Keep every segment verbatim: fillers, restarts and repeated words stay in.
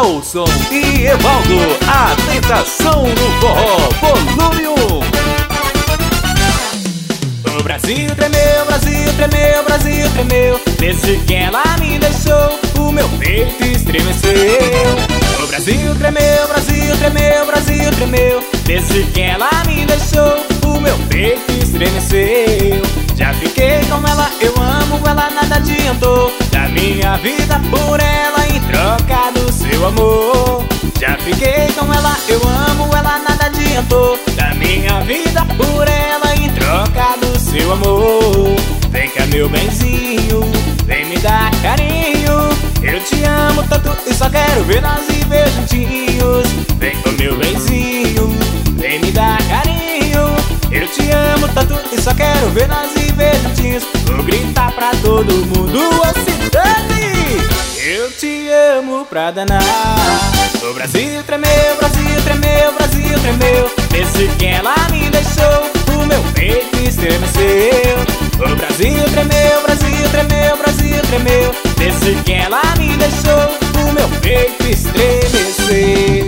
Nelson e Evaldo, a tentação no forró, volume um. O Brasil tremeu, Brasil tremeu, Brasil tremeu, desde que ela me deixou, o meu peito estremeceu. O Brasil tremeu, Brasil tremeu, Brasil tremeu, desde que ela me deixou, o meu peito estremeceu. Já fiquei com ela, eu amo ela, nada adiantou, da minha vida por ela em troca do seu amor. Já fiquei com ela, eu amo ela, nada adiantou, da minha vida por ela em troca do seu amor. Vem cá meu benzinho, vem me dar carinho, eu te amo tanto e só quero ver nós viver juntinhos. Vem com meu benzinho, vem me dar carinho, eu te amo tanto e só quero ver nós viver juntinhos. Vou gritar pra todo mundo, ô cidade, eu te amo pra danar. O Brasil tremeu, Brasil tremeu, Brasil tremeu, desde que ela me deixou, o meu peito estremeceu. O Brasil tremeu, Brasil tremeu, Brasil tremeu, desde que ela me deixou, o meu peito estremeceu.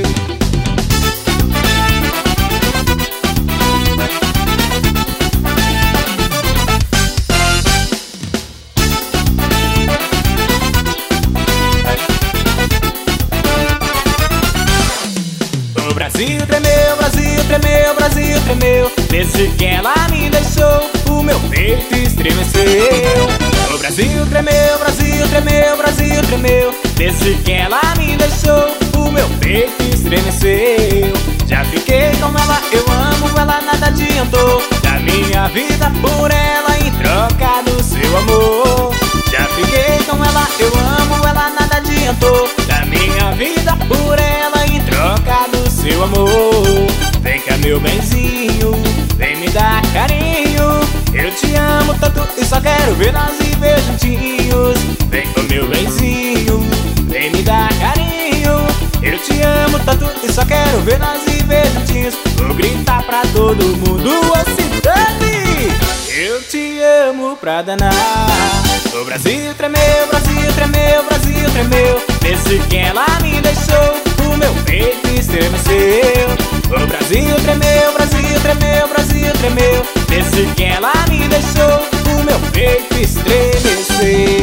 O Brasil tremeu, Brasil tremeu, Brasil tremeu, desde que ela me deixou, o meu peito estremeceu. O Brasil tremeu, Brasil tremeu, Brasil tremeu, desde que ela me deixou, o meu peito estremeceu. Já fiquei com ela, eu amo ela, nada adiantou, da minha vida por ela em troca do seu amor. Já fiquei com ela, eu amo ela, nada adiantou, da minha vida por ela em troca do seu amor. Vem cá meu benzinho, vem me dar carinho, eu te amo tanto e só quero ver nós viver juntinhos. Vem com meu benzinho, vem me dar carinho, eu te amo tanto e só quero ver nós viver juntinhos. Vou gritar pra todo mundo, ô cidade, eu te amo pra danar. O Brasil tremeu, Brasil tremeu, Brasil tremeu, desde que ela me deixou, o meu peito estremeceu. O Brasil tremeu, Brasil tremeu, Brasil tremeu, desde que ela me deixou, o meu peito estremeceu.